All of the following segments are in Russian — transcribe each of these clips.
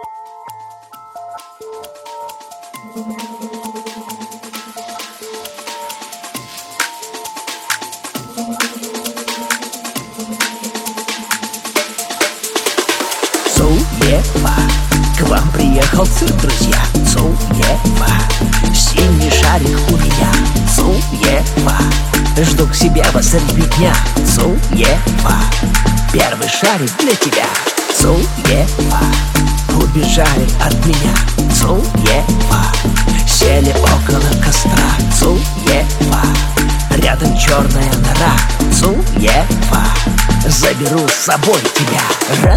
Цуева, к вам приехал цирк, друзья. Цуева, синий шарик у меня. Цуева, жду к себе вас среди дня. Цуева, первый шарик для тебя. Цуева, убежали от меня. Цуева, сели около костра. Цуева, рядом черная нора. Цуева, заберу с собой тебя. Ран.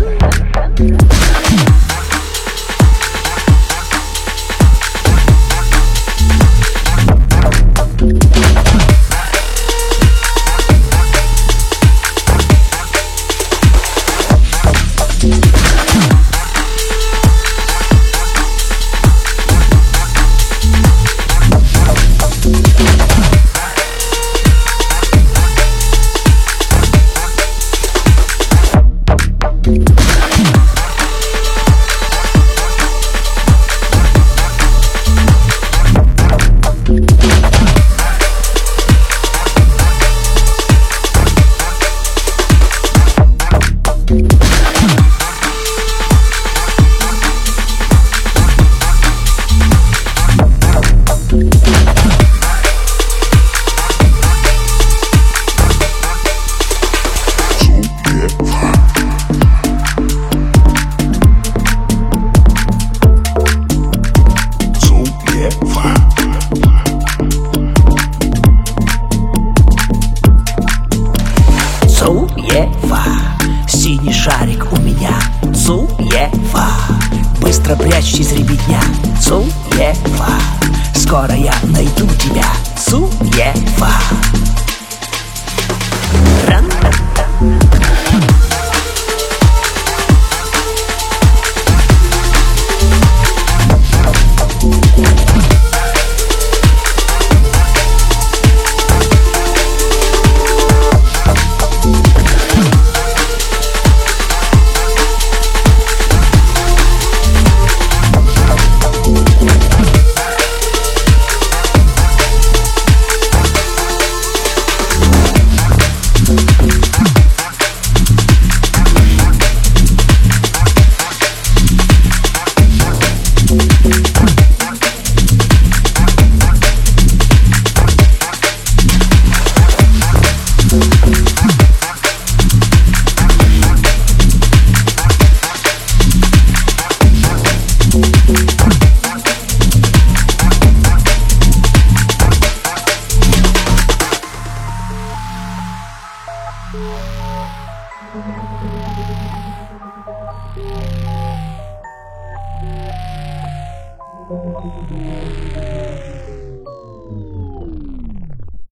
Цуева, синий шарик у меня. Цуева, быстро прячьтесь, ребятня. Цуева, скоро я найду тебя. Цуева.